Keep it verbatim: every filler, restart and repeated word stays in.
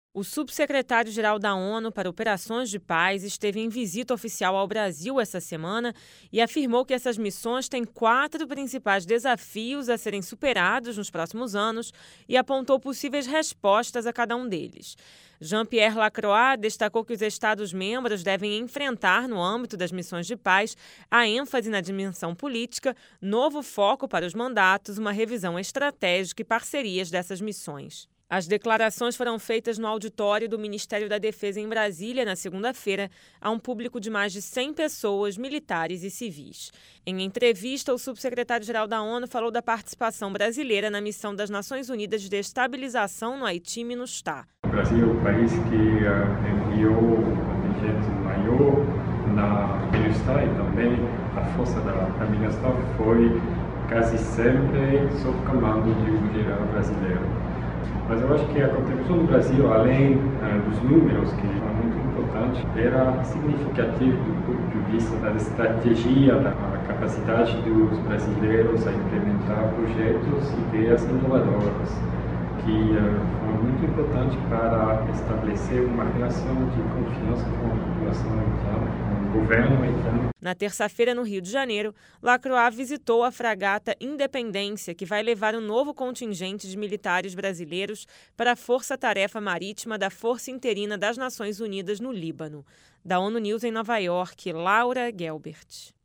O subsecretário-geral da ONU para Operações de Paz esteve em visita oficial ao Brasil essa semana e afirmou que essas missões têm quatro principais desafios a serem superados nos próximos anos e apontou possíveis respostas a cada um deles. Jean-Pierre Lacroix destacou que os Estados-membros devem enfrentar, no âmbito das missões de paz, a ênfase na dimensão política, novo foco para os mandatos, uma revisão estratégica e parcerias dessas missões. As declarações foram feitas no auditório do Ministério da Defesa em Brasília na segunda-feira, a um público de mais de cem pessoas, militares e civis. Em entrevista, o subsecretário-geral da ONU falou da participação brasileira na missão das Nações Unidas de Estabilização no Haiti, MINUSTAH. O Brasil é o país que uh, enviou um contingente maior na MINUSTAH e também a força da, da MINUSTAH foi quase sempre sob comando de um general brasileiro. Mas eu acho que a contribuição do Brasil, além uh, dos números, que são muito importantes, era significativa do ponto de vista da estratégia, da capacidade dos brasileiros a implementar projetos e ideias inovadoras, que uh, foram muito importantes para estabelecer uma relação de confiança com a população haitiana, com o governo haitiano. Na terça-feira, no Rio de Janeiro, Lacroix visitou a fragata Independência, que vai levar um novo contingente de militares brasileiros para a Força-Tarefa Marítima da Força Interina das Nações Unidas no Líbano. Da ONU News em Nova York, Laura Gelbert.